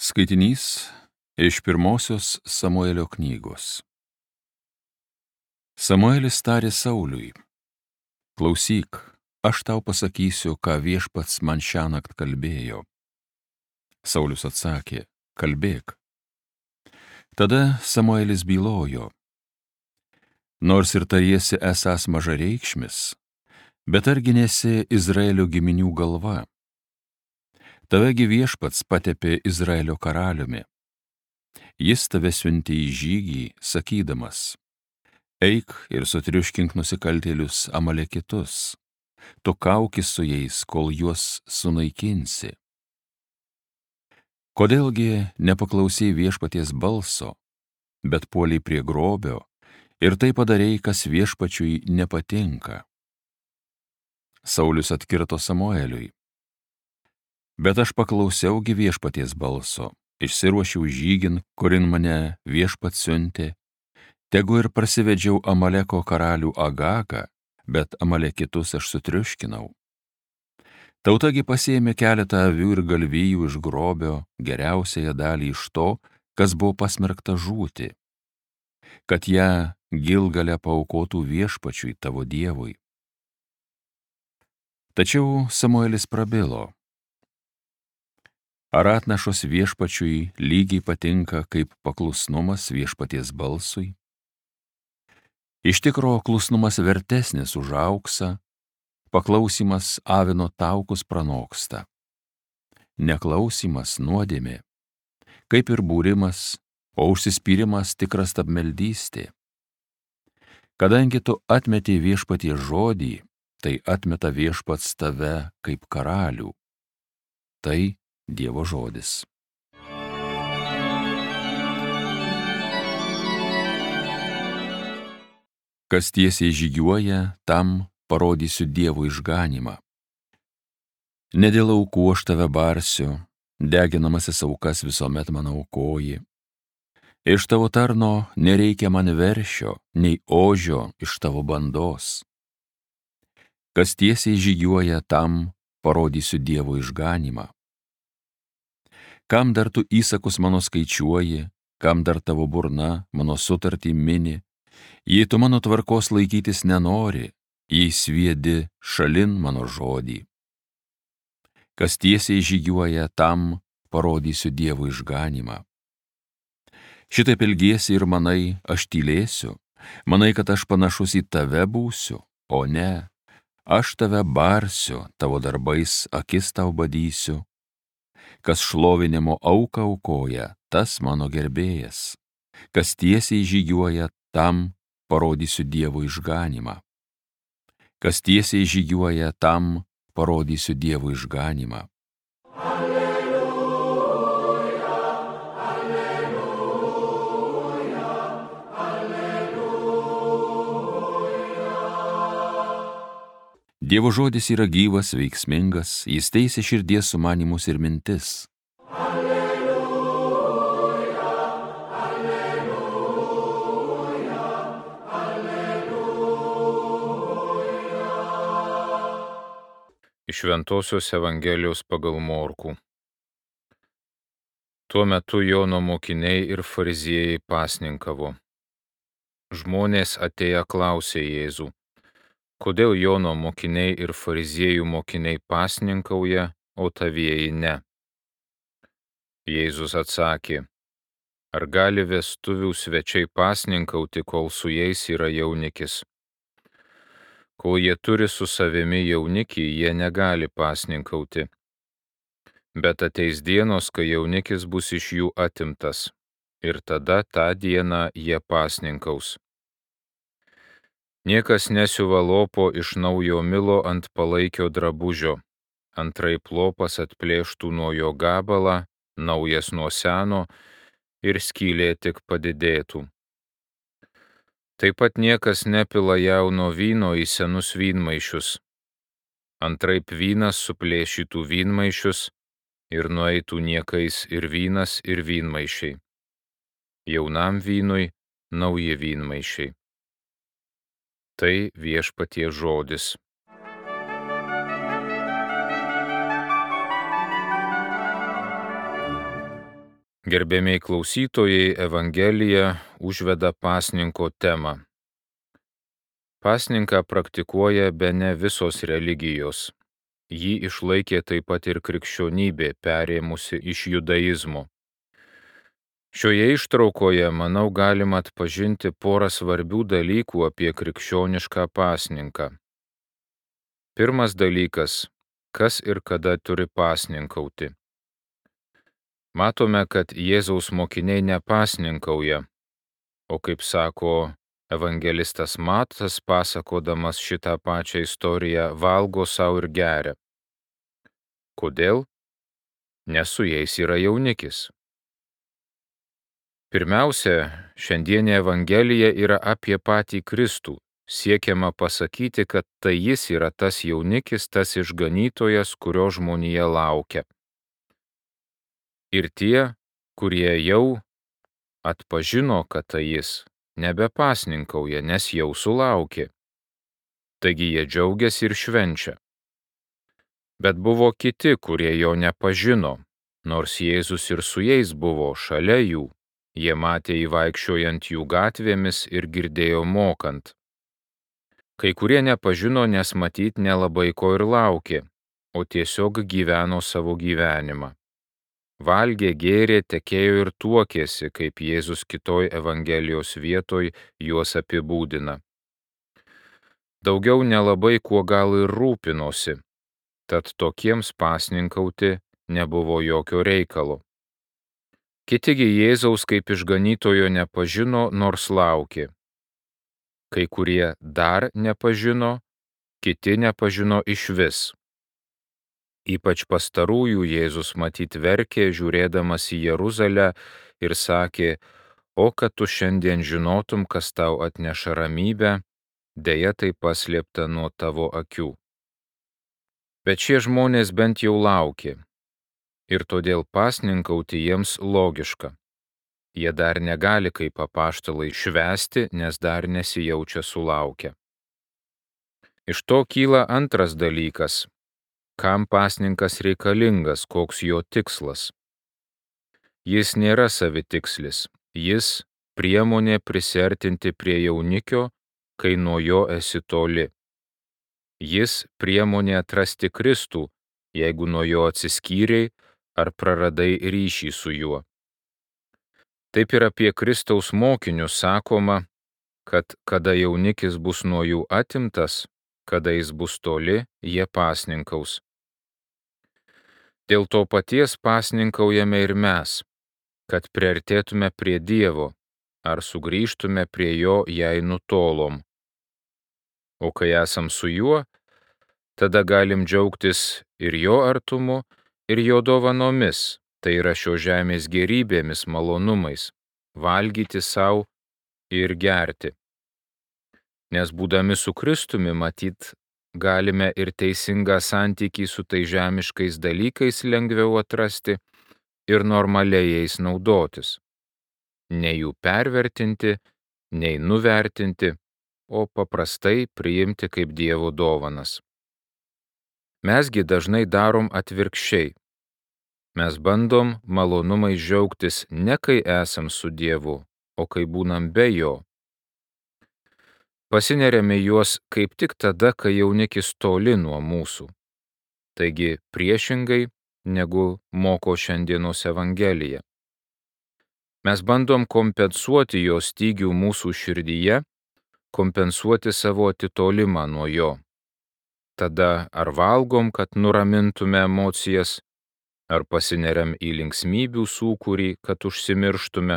Skaitinys iš pirmosios Samuelio knygos. Samuelis tarė Sauliui: Klausyk, aš tau pasakysiu, ką viešpats man šiąnakt kalbėjo. Saulius atsakė: Kalbėk. Tada Samuelis bylojo: Nors ir tariesi esąs mažareikšmis, bet argi nesi Izraelio giminių galva. Tavegi viešpats patepė Izraelio karaliumi. Jis tave siuntė į žygį, sakydamas: Eik ir sutriuškink nusikaltėlius amalekitus, tu kaukis su jais, kol juos sunaikinsi. Kodėlgi nepaklausei viešpaties balso, bet puoliai prie grobio ir tai padarei, kas viešpačiui nepatinka? Saulius atkirto Samueliui: Bet aš paklausiaugi viešpaties balso, išsiruošiau žygin, kurin mane viešpats siuntė. Tegu ir prasivedžiau Amaleko karalių Agagą, bet amalekitus aš sutriuškinau. Tautagi pasiėmė keletą avių ir galvijų iš grobio, geriausiąją dalį iš to, kas buvo pasmerkta žūti, kad ją Gilgale paaukotų viešpačiui tavo Dievui. Tačiau Samuelis prabilo: Ar atnašos viešpačiui lygiai patinka kaip paklusnumas viešpaties balsui? Iš tikro klusnumas vertesnis už auksą, paklausimas avino taukus pranoksta. Neklausimas nuodėmė, kaip ir būrimas, o užsispyrimas tikra stabmeldystė. Kadangi tu atmetei viešpaties žodį, tai atmeta viešpats tave kaip karalių. Tai Dievo žodis. Kas tiesiai žygiuoja, tam parodysiu Dievo išganymą. Ne dėl aukų aš tave barsiu, deginamasis aukas visuomet man aukoji. Iš tavo tarno nereikia man veršio, nei ožio iš tavo bandos. Kas tiesiai žygiuoja, tam parodysiu Dievo išganymą. Kam dar tu įsakus mano skaičiuoji, kam dar tavo burna mano sutartį mini, jei tu mano tvarkos laikytis nenori, jei sviedi šalin mano žodį. Kas tiesiai žygiuoja, tam parodysiu Dievo išganymą. Šitaip ilgiesi ir manai, aš tylėsiu, manai, kad aš panašus į tave būsiu, o ne, aš tave barsiu, tavo darbais akis tau badysiu. Kas šlovinimo auką aukoja, tas mano gerbėjas. Kas tiesiai žygiuoja, tam parodysiu Dievo išganymą. Kas tiesiai žygiuoja, tam parodysiu Dievo išganymą. Alleluja, alleluja, alleluja. Dievo žodis yra gyvas, veiksmingas, jis teisia širdies sumanymus ir mintis. Alleluja, alleluja, alleluja. Iš Šventosios Evangelijos pagal Morkų. Tuo metu Jono mokiniai ir fariziejai pasninkavo. Žmonės atėję klausė Jėzų: Kodėl Jono mokiniai ir fariziejų mokiniai pasninkauja, o tavieji ne? Jėzus atsakė: Ar gali vestuvių svečiai pasninkauti, kol su jais yra jaunikis? Kol jie turi su savimi jaunikį, jie negali pasninkauti. Bet ateis dienos, kai jaunikis bus iš jų atimtas, ir tada tą dieną jie pasninkaus. Niekas nesiuva lopo iš naujo milo ant palaikio drabužio, antraip lopas atplėštų nuo jo gabalą, naujas nuo seno, ir skylė tik padidėtų. Taip pat niekas nepila jauno vyno į senus vynmaišius, antraip vynas suplėšytų vynmaišius ir nueitų niekais ir vynas, ir vynmaišiai. Jaunam vynui nauji vynmaišiai. Tai viešpaties žodis. Gerbiamiai klausytojai, Evangelija užveda pasninko temą. Pasninką praktikuoja bene visos religijos. Jį išlaikė taip pat ir krikščionybė, perėmusi iš judaizmo. Šioje ištraukoje, manau, galima atpažinti porą svarbių dalykų apie krikščionišką pasninką. Pirmas dalykas – kas ir kada turi pasninkauti. Matome, kad Jėzaus mokiniai nepasninkauja, o kaip sako evangelistas Matas, pasakodamas šitą pačią istoriją, valgo sau ir geria. Kodėl? Nes su jais yra jaunikis. Pirmiausia, šiandienė Evangelija yra apie patį Kristų. Siekiama pasakyti, kad tai jis yra tas jaunikis, tas išganytojas, kurio žmonija laukia. Ir tie, kurie jau atpažino, kad tai jis, nebepasninkauja, nes jau sulaukė. Taigi jie džiaugiasi ir švenčia. Bet buvo kiti, kurie jo nepažino, nors Jėzus ir su jais buvo šalia jų. Jie matė jį vaikščiojant jų gatvėmis ir girdėjo mokant. Kai kurie nepažino, nes matyt nelabai ko ir laukė, o tiesiog gyveno savo gyvenimą. Valgė, gėrė, tekėjo ir tuokėsi, kaip Jėzus kitoj Evangelijos vietoj juos apibūdina. Daugiau nelabai kuo gal ir rūpinosi, tad tokiems pasninkauti nebuvo jokio reikalo. Kitigi Jėzaus kaip išganytojo nepažino, nors laukė. Kai kurie dar nepažino, kiti nepažino išvis. Ypač pastarųjų Jėzus matyt verkė, žiūrėdamas į Jeruzalę ir sakė, o kad tu šiandien žinotum, kas tau atneša ramybę, deja tai paslėpta nuo tavo akių. Bet šie žmonės bent jau laukė. Ir todėl pasninkauti jiems logiška. Jie dar negali kaip apaštalai švęsti, nes dar nesijaučia sulaukę. Iš to kyla antras dalykas. Kam pasninkas reikalingas, koks jo tikslas? Jis nėra savitikslis. Jis priemonė prisiartinti prie jaunikio, kai nuo jo esi toli. Jis priemonė atrasti Kristų, jeigu nuo jo atsiskyrei ar praradai ryšį su juo. Taip ir apie Kristaus mokinius sakoma, kad kada jaunikis bus nuo jų atimtas, kada jis bus toli, jie pasninkaus. Dėl to paties pasninkaujame ir mes, kad priartėtume prie Dievo, ar sugrįžtume prie jo, jei nutolom. O kai esam su juo, tada galim džiaugtis ir jo artumu, ir jo dovanomis, tai yra šio žemės gėrybėmis, malonumais, valgyti sau ir gerti. Nes būdami su Kristumi, matyt, galime ir teisingą santykį su tai žemiškais dalykais lengviau atrasti ir normaliai jais naudotis. Ne jų pervertinti, nei nuvertinti, o paprastai priimti kaip Dievo dovanas. Mesgi dažnai darom atvirkščiai. Mes bandom malonumais džiaugtis ne kai esam su Dievu, o kai būnam be jo. Pasineriame juos kaip tik tada, kai jaunikis toli nuo mūsų. Taigi priešingai, negu moko šiandienos Evangelija. Mes bandom kompensuoti jo stygių mūsų širdyje, kompensuoti savo atitolimą nuo jo. Tada ar valgom, kad nuramintume emocijas, ar pasineriam į linksmybių sūkurį, kad užsimirštume.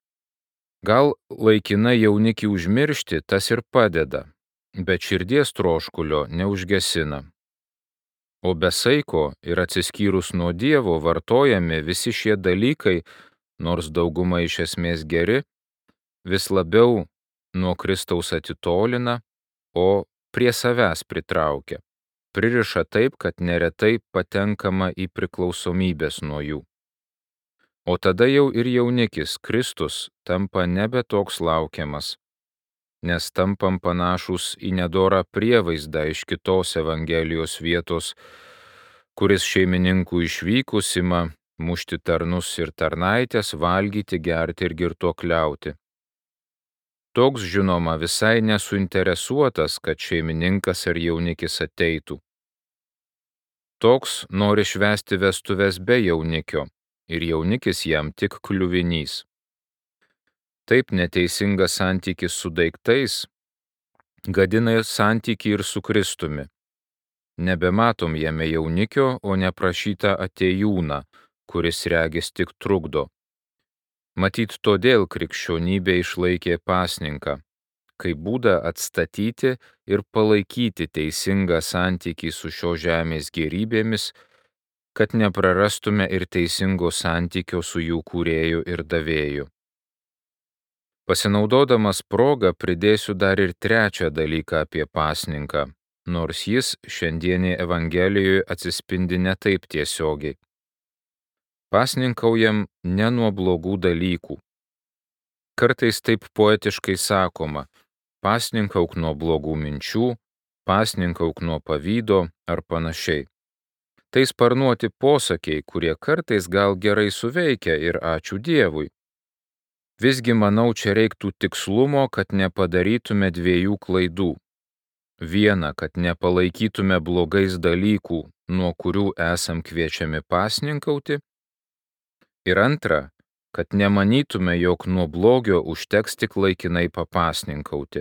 Gal laikinai jaunikį užmiršti tas ir padeda, bet širdies troškulio neužgesina. O be saiko ir atsiskyrus nuo Dievo vartojami visi šie dalykai, nors dauguma iš esmės geri, vis labiau nuo Kristaus atitolina, o prie savęs pritraukia, pririša taip, kad neretai patenkama į priklausomybės nuo jų. O tada jau ir jaunikis Kristus tampa nebe toks laukiamas, nes tampam panašus į nedorą prievaizdą iš kitos Evangelijos vietos, kuris šeimininkų išvykus ima mušti tarnus ir tarnaitės, valgyti, gerti ir girtuokliauti. Toks, žinoma, visai nesuinteresuotas, kad šeimininkas ar jaunikis ateitų. Toks nori švęsti vestuves be jaunikio ir jaunikis jam tik kliuvinys. Taip neteisingas santykis su daiktais gadina santykį ir su Kristumi. Nebematom jame jaunikio, o neprašytą atėjūną, kuris regis tik trukdo. Matyt, todėl krikščionybė išlaikė pasninką, kaip būdą atstatyti ir palaikyti teisingą santykį su šio žemės gėrybėmis, kad neprarastume ir teisingo santykio su jų kūrėju ir davėju. Pasinaudodamas progą pridėsiu dar ir trečią dalyką apie pasninką, nors jis šiandienėje Evangelijoje atsispindi ne taip tiesiogiai. Pasninkaujam ne nuo blogų dalykų. Kartais taip poetiškai sakoma: pasninkauk nuo blogų minčių, pasninkauk nuo pavydo ar panašiai. Tai sparnuoti posakiai, kurie kartais gal gerai suveikia ir ačiū Dievui. Visgi, manau, čia reiktų tikslumo, kad nepadarytume dviejų klaidų. Viena, kad nepalaikytume blogais dalykų, nuo kurių esam kviečiami pasninkauti. Ir antra, kad nemanytume, jog nuo blogio užteks tik laikinai papasninkauti.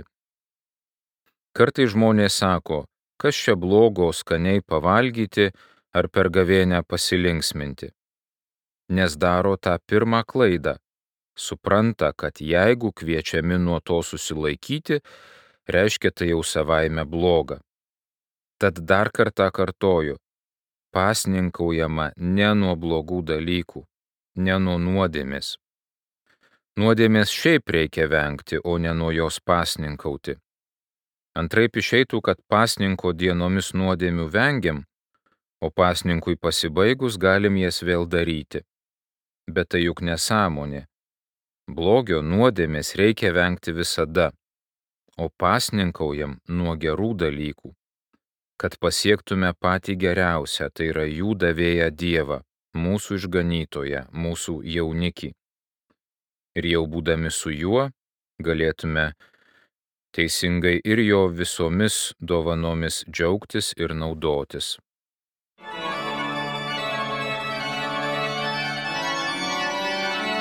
Kartai žmonės sako, kas čia blogo skaniai pavalgyti ar per gavėnią pasilinksminti. Nes daro tą pirmą klaidą. Supranta, kad jeigu kviečiami nuo to susilaikyti, reiškia tai jau savaime bloga. Tad dar kartą kartoju, pasninkaujama ne nuo blogų dalykų, ne nuo nuodėmės. Nuodėmės šiaip reikia vengti, o ne nuo jos pasninkauti. Antraip išeitų, kad pasninko dienomis nuodėmių vengiam, o pasninkui pasibaigus galim jas vėl daryti. Bet tai juk nesąmonė. Blogio nuodėmės reikia vengti visada, o pasninkaujam nuo gerų dalykų, kad pasiektume patį geriausią, tai yra jų davėją Dievą, mūsų išganytoją, mūsų jaunikį. Ir jau būdami su juo, galėtume teisingai ir jo visomis dovanomis džiaugtis ir naudotis.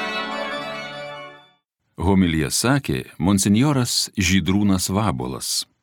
Homiliją sakė monsinjoras Žydrūnas Vabuolas.